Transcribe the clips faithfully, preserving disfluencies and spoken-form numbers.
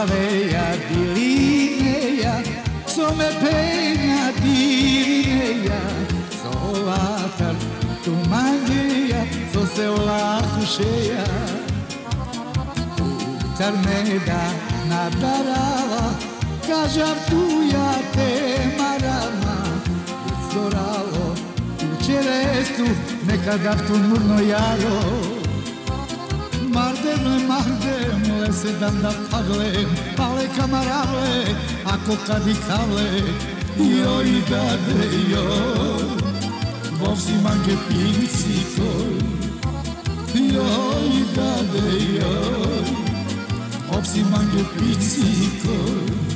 veia di linea, so me pena di linea, so latar tu mangia, so seu lato cheia. Tar me da nadarava, kažar tuja te marama, uzoralo, tu čerestu, nekada tu murno jaro. Mardemle, mardemle, sedam da pagle, pale kamarable, ako kadikable, joj dade joj, vovsi mange pincikoj, joj dade joj, vovsi mange pincikoj.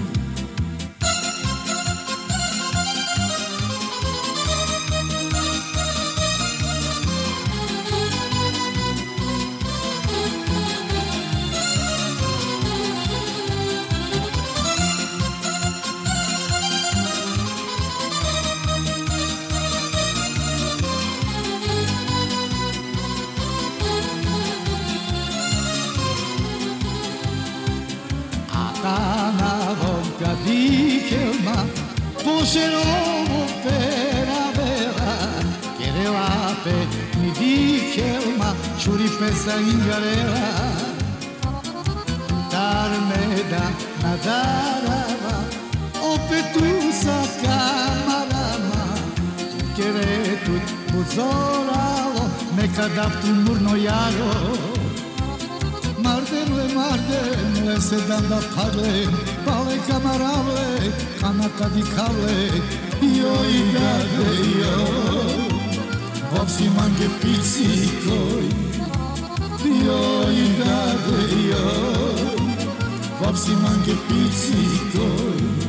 Ana vonka di kelma, pošerovo pera vera, kerelate mi di kelma, čuri pesa ingarela. Tar me da nadarava, opet tu sa kamarama, tu keretut pozoralo, nekada tu murno jaro. Mardemle, mardemle, sedam da pagle, pale kamarable, kana kadikable, joj dade joj, vovsi mange picikoj, joj dade joj, vovsi mange picikoj.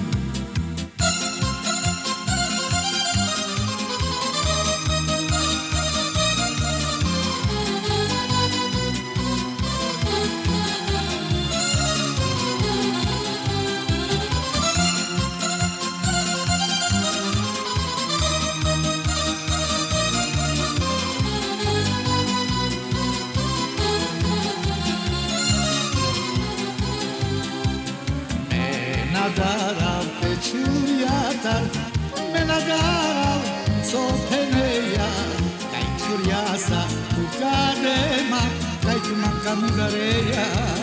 Nadarav te čurjatar, me nadarav so peneja, kaj čurjasa tu kadema, kaj tu makamugareja.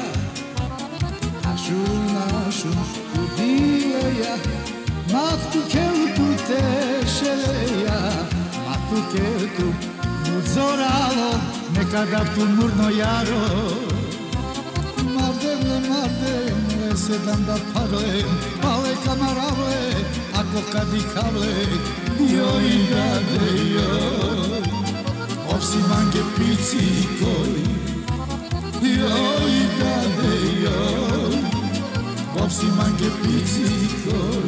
Ašun, ašun, tu dileja, mat tu keltu te šeleja, mat tu keltu uzoralo, nekada tu murno jaro. Mardemle, mardemle, sedam da pagle, pale kamarable, ako kadikable, joj dade joj, vovsi mange picikoj, joj dade joj, vovsi mange picikoj.